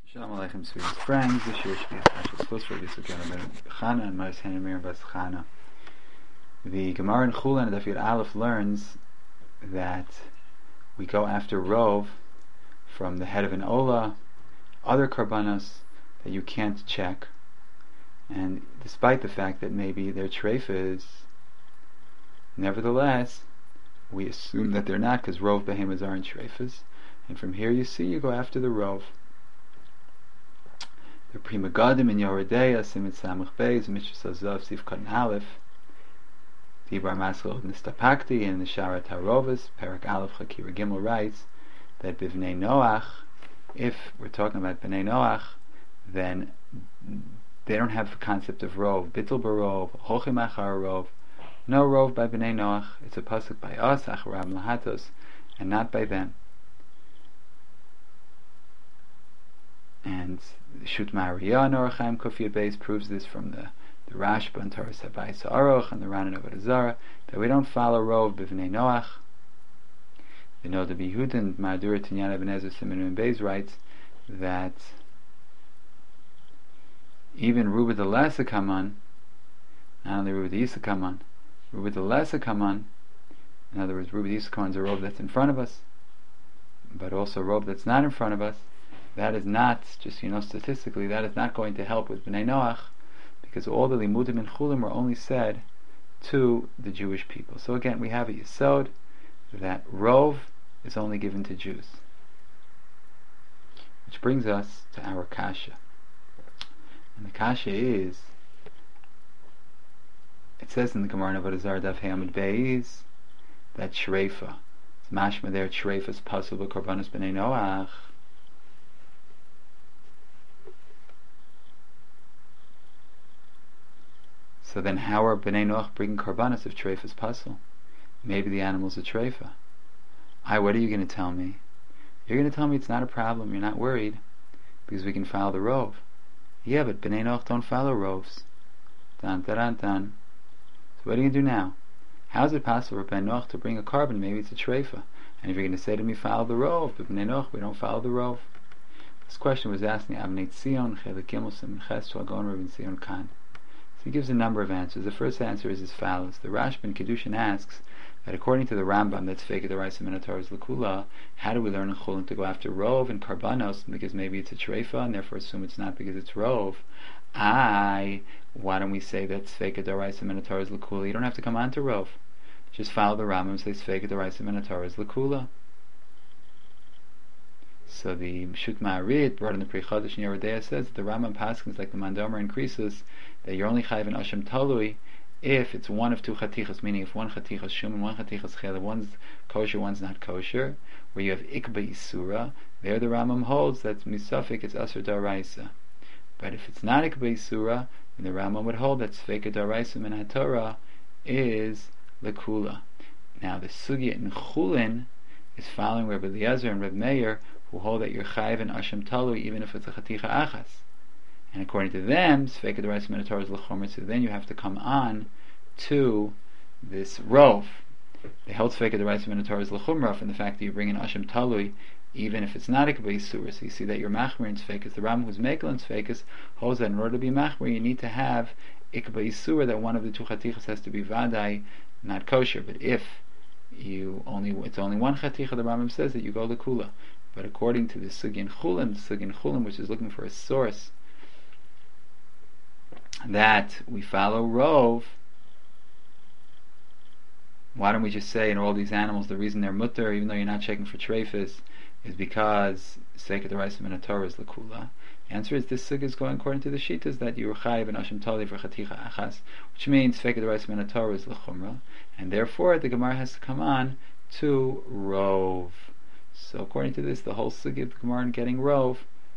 Shalom Aleichem, sweet friends. This year should be a Pashas Chus for Yisukana ben Chana and Ma'as Hanamir Bas Chana. The Gemara in Chulen, Daf Yud Aleph, learns that we go after Rov from the head of an Ola, other Karbanos that you can't check, and despite the fact that maybe they're treifas, nevertheless, we assume that they're not because Rov Behemoths aren't treifas, and from here you go after the Rov. The Prima Gadim in Yoredeya, Simit Samach Beis, Mishra Sazav, Sif Katan Aleph, Dibar Masel Nistapakti, and the Shara Tarovis, Perak Aleph Chakira Gimel writes that Bivnei Noach, if we're talking about Bnei Noach, then they don't have the concept of Rov, Bittul Barov, Hochim Achar Rov, no Rov by Bnei Noach. It's a pasuk by us, Acharam Lahatos, and not by them. And Shut Ma'ariya Norachaim Kufiyah Beis proves this from the Rashba and Torah Sabai Sa'aroch and the Ran and Avodah Zarah, that we don't follow Rov B'vnei Noach. The Noda B'Yehudin Ma'adura Tinyana Ben Ezra Simen Beis writes that even Ruba the Lesa Kaman, not only Ruba the Yisa Kaman, Ruba the Lesa Kaman, in other words, Ruba the Yisa Kaman is a Rov that's in front of us, but also a Rov that's not in front of us. That is not, just statistically, that is not going to help with Bnei Noach, because all the Limudim and Chulim were only said to the Jewish people. So again, we have a Yesod that Rov is only given to Jews. Which brings us to our Kasha. And the Kasha is, it says in the Gemara in Avodah Zarah Daf Hei Amud Beis that Shreifa, it's mashma there, Shreifa's pasul b'korbanos Bnei Noach. So then how are Bnei Noach bringing karbanos if treifas pasul? Maybe the animal's a treifa. What are you going to tell me? You're going to tell me it's not a problem, you're not worried, because we can follow the rov. Yeah, but Bnei Noach don't follow rovs. Dun, dun, dun, dun. So what are you going to do now? How is it possible for Bnei Noach to bring a carbon? Maybe it's a treifa. And if you're going to say to me, follow the rov, but Bnei Noach, we don't follow the rov. This question was asked in Avnei Tzion, Chelik Gimel Simon Ches, Shalgon Rabin Tzion Khan. So he gives a number of answers. The first answer is as follows. The Rashba in Kedushin asks that according to the Rambam, that's Fekeh D'Oraisa Minotaurus L'Kula, how do we learn in Chulin to go after Rov and Karbanos because maybe it's a Treifa and therefore assume it's not because it's Rov? Why don't we say that Fekeh D'Oraisa Minotaurus L'Kula? You don't have to come on to Rov. Just follow the Rambam and say Fekeh D'Oraisa Minotaurus L'Kula. So the Mshut Ma'arid brought in the Pri Chodesh in Yerodea says that the Rambam Paskins, like the Mandomer increases, that you're only chayiv in Asham Talui if it's one of two chatichas, meaning if one chatichas shum and one chatichas chela, one's kosher, one's not kosher, where you have ikba isura, there the Rambam holds that misafik it's asur daraisa. But if it's not ikba isura, then the Rambam would hold that tzfeka daraisa min haTorah is lekula. Now the sugya in Chulin is following Rabbi Eliezer and Rabbi Meir, who hold that you're chayiv in Asham Talui even if it's a chaticha achas. And according to them, Sfeika D'Oraisa Minotaurus L'Chomer, so then you have to come on to this Rov. They held Sfeika D'Oraisa Minotaurus L'Chomer from the fact that you bring in Asham Talui even if it's not a Ikba Yisur. So you see that you're Machmer in Sfeikas. The Ram who's Mekel in Sfeikas holds that in order to be Machmer you need to have Ikba Yisur, that one of the two Chatichas has to be Vadai, not kosher. But if it's only one Chaticha, the Rambam says that you go L'Kula. But according to the Sugin Chulin, which is looking for a source that we follow Rov, why don't we just say in all these animals the reason they're mutter, even though you're not checking for treifas, is because Seikat D'Oraisa Minotaurus is L'Kula? The answer is this sugya is going according to the Shitas that you're chayiv and Asham Tali for Chaticha Achas, which means Seikat D'Oraisa Minotaurus is L'Chumra, and therefore the Gemara has to come on to Rov. So according to this, the whole sugya of the Gemara in getting Rov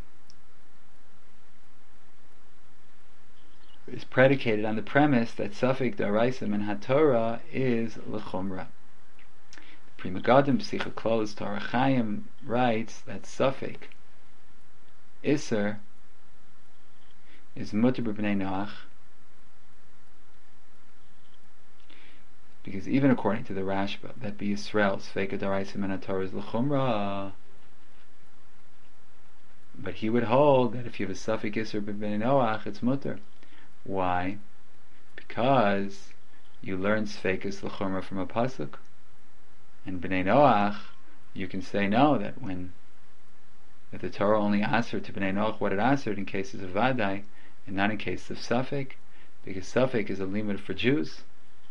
is predicated on the premise that Safek D'Oraisa Min HaTorah is L'Chumra. Pri Megadim Psicha Klolos Torah Chaim writes that Safek Isser is Mutter B'Bnei Noach, because even according to the Rashba, that be Yisrael Sfeika D'Oraisa Min HaTorah is L'Chumra, But he would hold that if you have a Safek Isser b'Bnei Noach, it's mutter. Why? Because you learn Sfeikus L'chumra from a pasuk. And Bnei Noach, you can say no, that the Torah only answered to Bnei Noach what it answered in cases of Vadai, and not in cases of Safek, because Safek is a limit for Jews.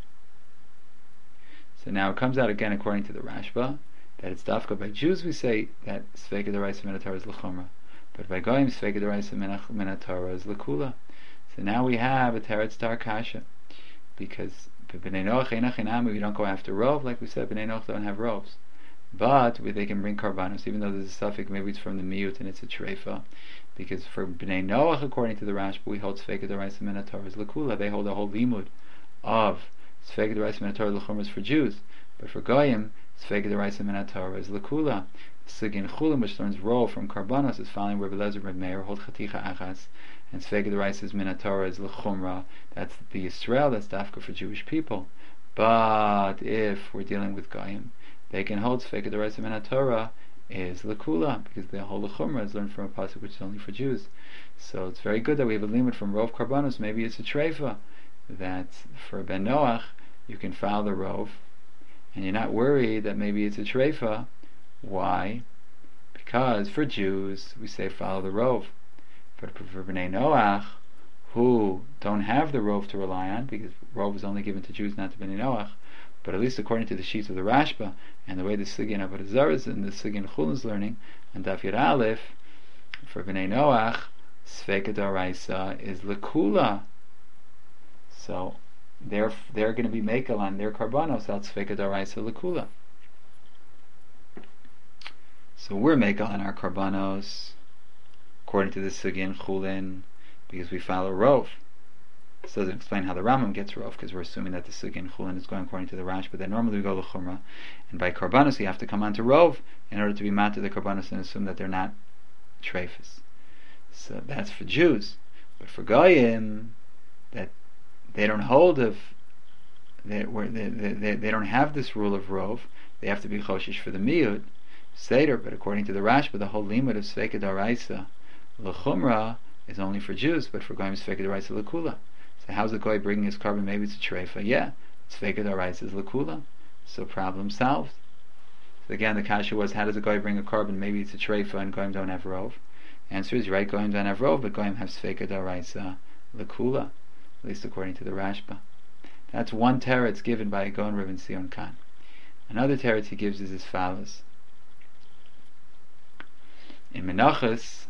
So now it comes out again according to the Rashba, that it's dafka by Jews we say that Sfeika D'Oraisa Min HaTorah is L'chumra, but by Goyim Sfeika D'Oraisa Min HaTorah is L'kula. So now we have a Teretz Tar Kasha, because B'nei Noach Einach Einami, we don't go after Rov, like we said, B'nei Noach don't have Rovs. But they can bring Karbanos, even though there's a suffix, maybe it's from the Miyut and it's a Treifa, because for B'nei Noach, according to the Rashba, we hold Sfeika D'Oraisa Min HaTorah is L'kula. They hold a whole limud of Sfeika D'Oraisa Min HaTorah L'chumra is for Jews, but for Goyim, Sfeika D'Oraisa Min HaTorah is L'kula. Sigin Chulim, which learns Rov from Karbanos, is following Rebbe Lezer Reb Meir, hold Chaticha Achas, and Sfeika D'Oraisa is Min HaTorah is L'chumra. That's the Yisrael, that's dafka for Jewish people. But if we're dealing with Goyim, they can hold Sfeika D'Oraisa Min HaTorah is L'kula, because the whole L'chumra is learned from a pasuk which is only for Jews. So it's very good that we have a limit from Rov Karbanos. Maybe it's a Treifa, that for Ben Noach you can follow the Rov, and you're not worried that maybe it's a Treifa. Why? Because for Jews we say follow the Rov, but for Bnei Noach, who don't have the Rov to rely on, because Rov is only given to Jews, not to Bnei Noach, but at least according to the sheets of the Rashba and the way the Sigin Avodah Zarah and the Sigin Chulin is learning, and Daf Yud Aleph, for Bnei Noach, Sfeika D'Oraisa is L'kula. So they're going to be mekel on their karbanos out Sfeika D'Oraisa L'kula. So we're mekel on our karbanos according to the Sigin Chulin, because we follow Rov. This doesn't explain how the Rambam gets Rov, because we're assuming that the Sigin Chulin is going according to the Rash, but then normally we go L'chumra, and by Karbanos you have to come on to Rov in order to be mad to the Karbanos and assume that they're not Treifas. So that's for Jews. But for Goyim, that they don't hold of, they don't have this rule of Rov, they have to be Choshish for the Miyud, Seder, but according to the Rashba, the whole limit of Sfeika D'Oraisa L'chumra is only for Jews, but for Goyim Sfeika D'Oraisa L'kula. So how's the Goy bringing his carbon? Maybe it's a Treifa. Yeah, Sfeika D'Oraisa is L'kula. So problem solved. So again, the kasha was, how does a Goy bring a carbon? Maybe it's a Treifa and Goyim don't have Rov. Answer is, right, Goyim don't have Rov, but Goyim have Sfeika D'Oraisa L'kula, at least according to the Rashba. That's one teretz given by a Gaon Reuven Sion Khan. Another teretz he gives is as follows. In Menachos,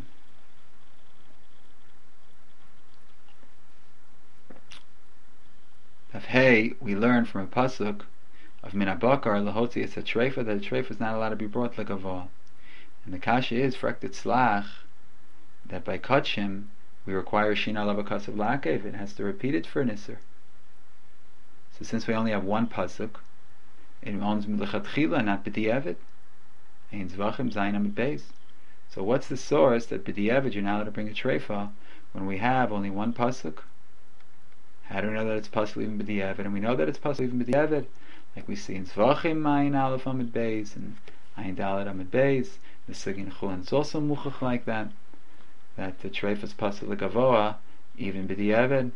Daf Hey, we learn from a pasuk of Min HaBakar Lahotzi, it's a Treifa, that a Treifa is not allowed to be brought like a Vah. And the kasha is, Frektet Slach, that by Kachim we require Shina Lavakas of Lakev, it has to repeat it for an Isser. So since we only have one pasuk, it owns L'chatchila, not B'di'evet, Ein Zvachim Zayin Amid Beis. So what's the source that B'di'evet you're not allowed to bring a Treifa when we have only one pasuk? How do we know that it's possible even B'di'evet? And we know that it's possible even B'di'evet, like we see in Zvachim Ayin Aleph Amid Beis and Ayin Dalet Amid Beis. The Sigin Chulin is also muchach like that the Treifa is possible Gavoa even B'di'evet.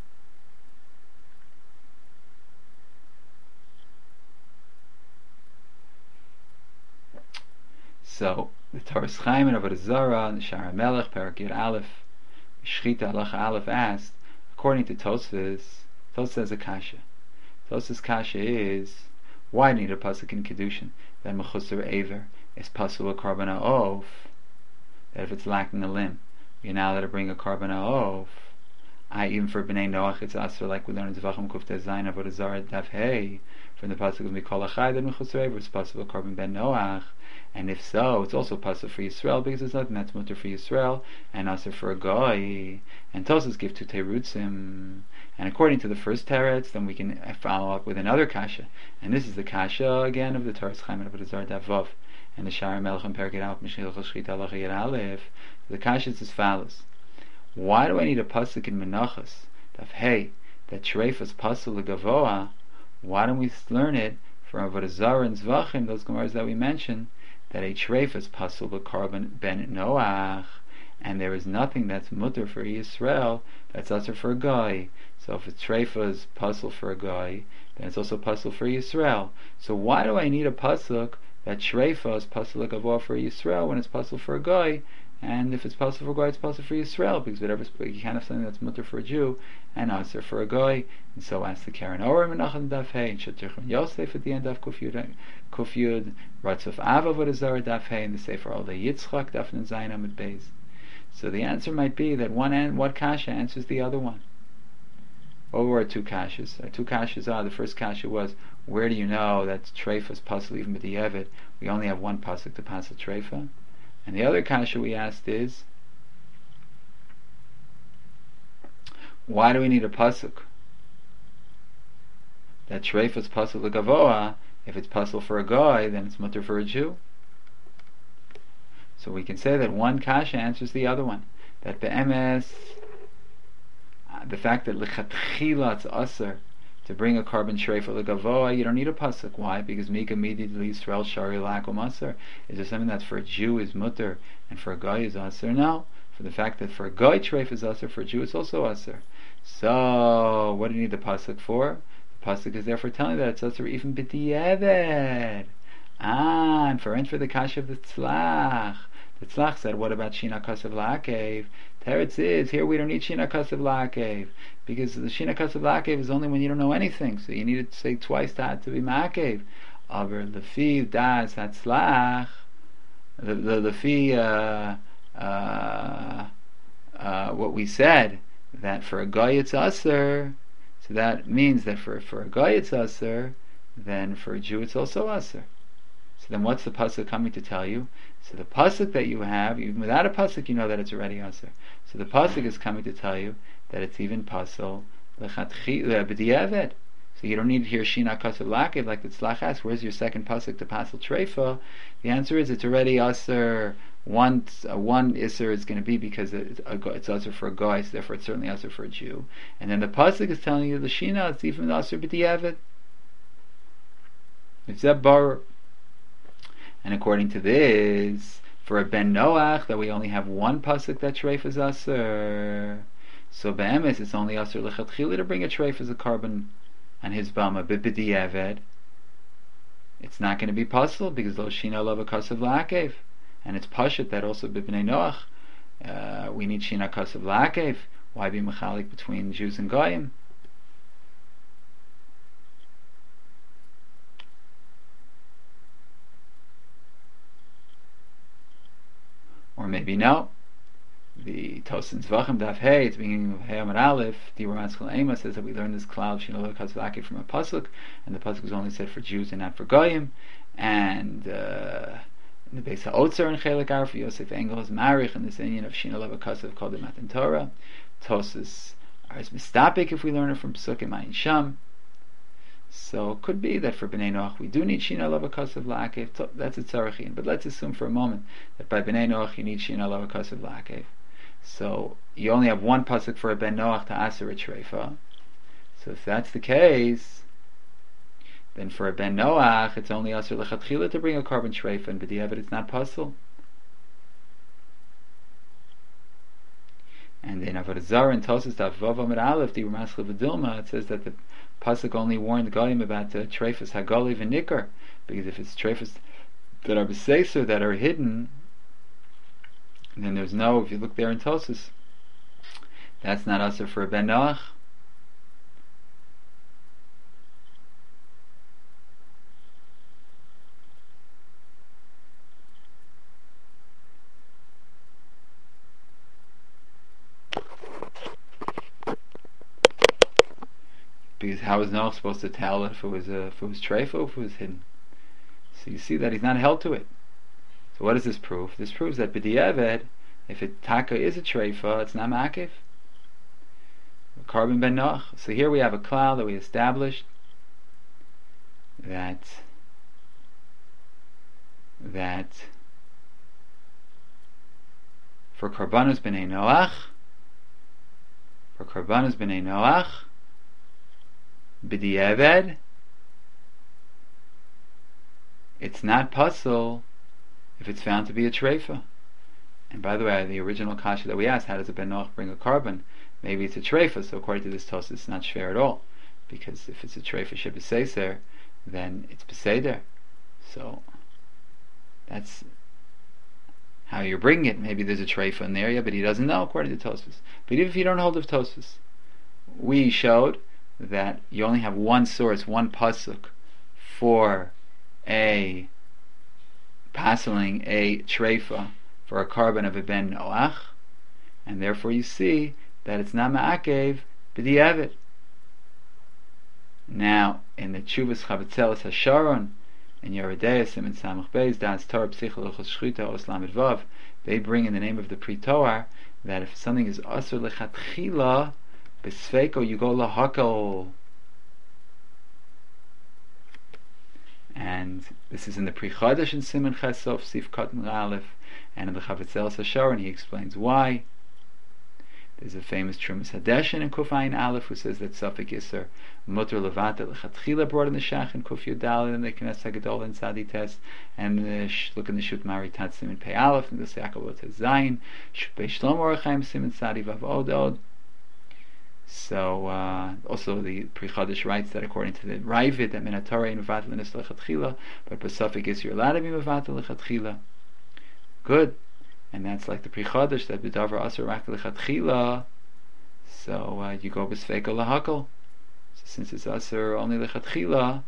So the Torah Chaim and Avodah Zarah and the Shara Melech Perak Yud Aleph Shchita Halacha Aleph asked, according to Tosfos says a kasha. Tosfos kasha is, why need a pasuk in Kedushin that Mechusar Aver is possible a carbon ha'ov, that if it's lacking a limb you're now allowed to bring a carbon ha'ov. Even for Bnei Noach it's also like we learn in Zvachim Kufte Zayin Avodah Zarah Daf Hey from the pasuk of Mikol Achai that Mechusar Aver is possible a carbon Ben Noach. And if so, it's also possible for Yisrael, because it's nothing that's mutter for Yisrael and also for a Goy. And Tosfos give two terutzim. And according to the first teretz, then we can follow up with another kasha. And this is the kasha again of the Torah Chaim and Avodah Zarah Daf Vav and the Shara Melech and Perak Yud Aleph Mishchil Chashchita Halacha Yud Aleph. The kasha is as follows: why do I need a pasuk in Menachos Daf Hey that Treifa is pasuk legavoa? Why don't we learn it from Avodah Zarah and Zvachim, those gemaras that we mentioned, that a Treifa is pasul b'karban ben Noach, and there is nothing that's mutter for Yisrael that's usher for a guy. So if it's treifa is puzzle for a guy, then it's also puzzle for Yisrael. So why do I need a pasuk that treifa is puzzle gavoa for Yisrael when it's puzzle for a guy? And if it's puzzle for a guy, it's puzzle for Yisrael, because whatever you can't have something that's mutter for a Jew and usher for a guy. And so as the Karen Orim and Daf Hey and Shatirchon Yosef at the end of Kufyud, Ratzuf Ava Vodazar Daf Hey, and the Sefer Olei Yitzchak Daf Nun Zayin Amud Beis. So the answer might be that what kasha answers the other one. What were our two kashas? Our two kashas are, the first kasha was, where do you know that treifa is pasuk even b'di'evet? We only have one pasuk to pasuk treifa. And the other kasha we asked is, why do we need a pasuk that treifa is pasuk l'gavoa? If it's pasuk for a guy, then it's mutter for a Jew. So we can say that one kasha answers the other one. That be'emes, the fact that l'chatchila it's aser to bring a carbon treifa l'gavoa, you don't need a pasuk. Why? Because mika midi l'Yisrael shari lakum aser. Is there something that's for a Jew is mutter and for a guy is aser? No. For the fact that for a guy treifa is aser, for a Jew it's also aser. So what do you need the pasuk for? The pasuk is therefore telling that it's aser even b'di'evet. And for the kasha of the tzlach. The tzlach said, what about Shina Kasav La'akev? Teretz is, here we don't need Shina Kasav La'akev, because the Shina Kasav La'akev is only when you don't know anything, so you need to say twice that to be Ma'akev. Aber lefi das hatzlach, lefi what we said, that for a guy it's aser, so that means that for a guy it's aser, then for a Jew it's also aser. So then what's the pasuk coming to tell you? So the pasuk that you have, even without a pasuk, you know that it's already aser. So the pasuk is coming to tell you that it's even pasuk b'di'evet. So you don't need to hear Shina Kasav La'akev like the tzlach asks, where's your second pasuk to pasuk treifa? The answer is it's already aser. One iser is going to be because it's aser for a guy, so therefore it's certainly aser for a Jew. And then the pasuk is telling you the Shina, it's even aser b'di'evet. It's that bar. And according to this, for a ben Noach, that we only have one pasuk that treif is aser. So be'emes, it's only aser lechatchila to bring a treif as a carbon on his bama b'di'evet. It's not going to be possible because lo shina lava kasav la'akev, and it's pashut that also b'bnei Noach we need shina kasav la'akev. Why be mechalik between Jews and Goyim? Or maybe no. The Tosin Zvachim Daf Hey, it's beginning of Hey Amar Aleph, the Ramatskal Ema says that we learned this cloud Shinalo Katzvaki from a pasuk, and the pasuk was only said for Jews and not for Goyim. And in the Beis HaOtzer and Chelek Arf, Yosef Engel is marich in this Indian of Shinalo Katzv called the Matan Torah. Tosis is mistapik if we learn it from Psukim Ayin Sham. So it could be that for Bnei Noach we do need Shina Lava Kasav La'akev. That's a tzarachin. But let's assume for a moment that by Bnei Noach you need Shina Lava Kasav La'akev. So you only have one pasuk for a Ben Noach to aser a treifa. So if that's the case, then for a Ben Noach it's only aser lechatchila to bring a carbon treifa, and b'di'evet it's not possible. And in Avodah Zarah and Tosas Daf Vav Amud Aleph, the Ramaschal V'Dilma, it says that the pasuk only warned Goyim about the treifas hagoliv and nikar, because if it's treifas that are b'seiser, that are hidden, then there's no, if you look there in Tosas, that's not aser for a Ben Noach. Because how is Noach supposed to tell if it was treifa or if it was hidden? So you see that he's not held to it. So what does this prove? This proves that b'di'evet, if it taka is a treifa, it's not ma'akev. Carbon ben Noach. So here we have a cloud that we established that for karbanos b'nei Noach, b'di'evet, it's not puzzle if it's found to be a treifa. And by the way, the original kasha that we asked, how does a ben Noach bring a carbon? Maybe it's a treifa, so according to this Tosfos, it's not shver at all. Because if it's a treifa shebeseiser, then it's beseder. So that's how you're bringing it. Maybe there's a treifa in the area, but he doesn't know according to Tosfos. But even if you don't hold of Tosfos, we showed that you only have one source, one pasuk for a passeling a treifa for a carbon of a ben Noach, and therefore you see that it's not ma'akev b'di'evet. Now, in the Tshuvas Chavetzeles HaSharon, in Yeridei Siman Samach Beis, Das Torah Psichol Ochos Shchita Os Lamed Vav, they bring in the name of the Pri Toar that if something is Asur Lechatchila, Besfeiko you go lahakol. And this is in the Pri Chadash in Siman Chesov Sif Katan Aleph, and in the Chavetzeles HaSharon he explains why. There's a famous Trumas Hadeshin in Kuf Ayin Aleph who says that Safek Yisr Mutter Levata Lechatchila brought in the Shach in Kuf Yudal and the Knesset Hagadol in Sadi Tes, and look in the Shut Mari Tatsim in Pei Aleph and the Seakavot Zayin Shut Bei Shlomo Orachaim Siman Sadi Vav Od. So also the Pri Chadash writes that according to the Ravid that Minatorah in Mevatel Nis Lechatchila, but Pasafik Yisr you're allowed to be Mevatel Lechatchila. Good. And that's like the Pri Chadash that b'davar asur rak lechatchila. So you go b'sfeiko lahakol. So since it's asur only lechatchila,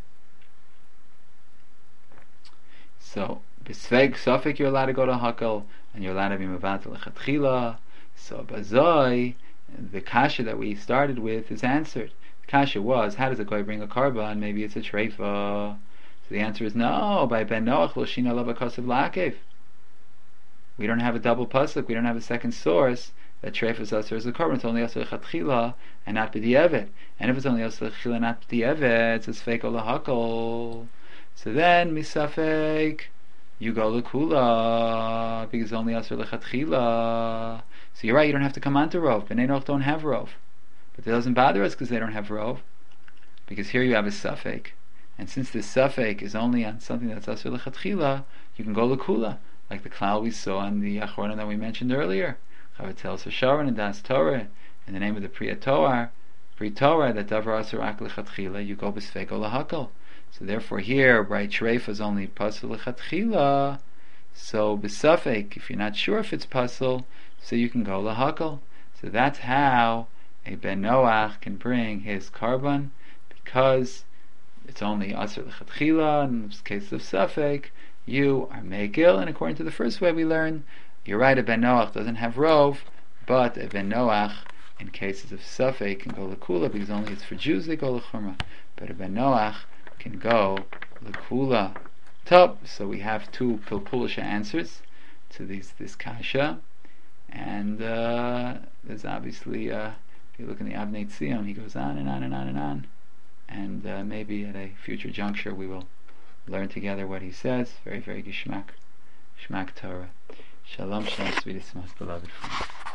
so b'sfeik safek you're allowed to go to hakol, and you're allowed to be mevatel lechatchila. So bazoi, the kasha that we started with is answered. The kasha was, how does a guy bring a carbon? Maybe it's a treifa. So the answer is no. By ben Noach lo shina lo b'kosav la'akev. We don't have a double pasuk. We don't have a second source that treifas asur as a carbon. It's only asur lechatchila and not b'di'evet. And if it's only asur lechatchila and not b'di'evet, it's a sfeiko lahakol. So then misafek you go lekula because it's only asur lechatchila. So you're right. You don't have to come on to rov. Bnei Noach don't have rov, but it doesn't bother us because they don't have rov. Because here you have a safek, and since this safek is only on something that's asur lechatchila, you can go lekula. Like the klal we saw in the Achronim that we mentioned earlier, Chavetzeles HaSharon and Das Torah, in the name of the Pri Toar, that davar asur rak lechatchila, you go b'sfeiko lahakol. So therefore here, right, treifa is only pasul lechatchila. So b'safek, if you're not sure if it's pasul, so you can go lahakol. So that's how a ben Noach can bring his carbon, because it's only asur lechatchila. In this case of safek, you are meikil, and according to the first way we learn, you're right, a ben Noach doesn't have rov, but a ben Noach, in cases of safek, can go lekula, because only it's for Jews they go lechumra, but a ben Noach can go lekula. Top. So we have two pilpulisha answers to this kasha, and there's obviously, if you look in the Avnei Tzion, he goes on and on and on and on, and maybe at a future juncture we will learn together what he says. Very, very gishmak Torah. Shalom, shalom, sweetest, most beloved friends.